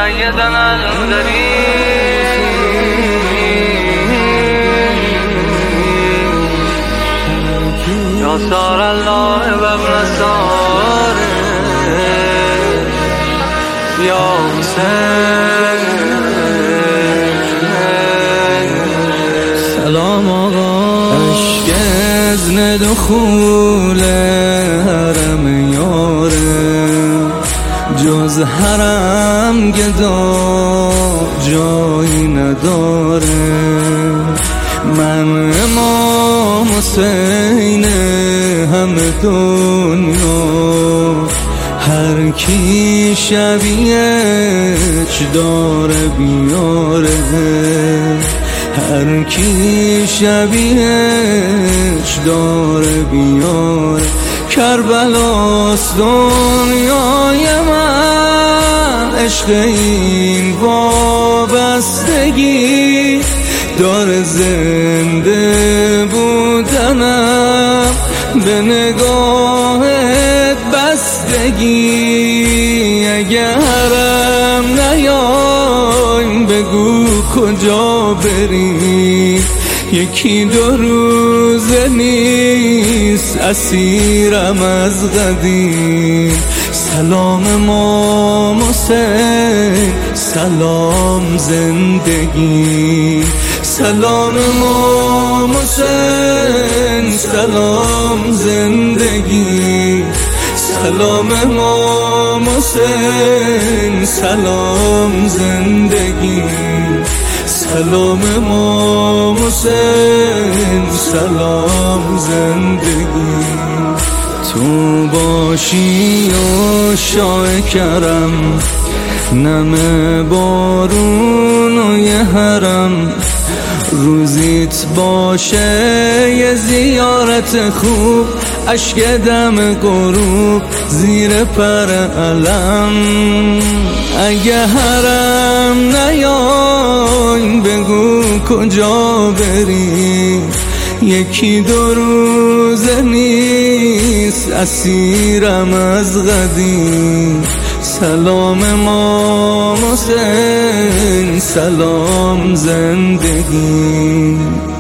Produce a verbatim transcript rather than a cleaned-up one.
سيدنا الكريم يا سار الله وابن سار يا حسین. سلام آقا. عشق اذن دخول حرم یاره، جز حرم گدا جایی نداره. من امام حسین همه دنیا، هر کی شبیهش داره بیاره، هر کی شبیهش داره بیاره. کربلاست دنیای من، عشق این وابستگی داره زنده بودنم به نگاهت بستگی. اگه حرم نیایم بگو کجا بریم، یکی دو روزه نیست اسیرم از قدیم. سلام امام حسین، سلام زندگی. سلام امام حسین، سلام زندگی. سلام امام حسین، سلام زندگی. سلام امام حسین، سلام زندگی. تو باشی و شاه کرم، نم بارون و یه حرم. روزیت باشه یه زیارت خوب، اشک دم غروب زیر پر علم. اگه حرم نیایم بگو کجا بریم، یکی دو روزه نیست اسیرم از قدیم. سلام امام حسین، سلام زندگی.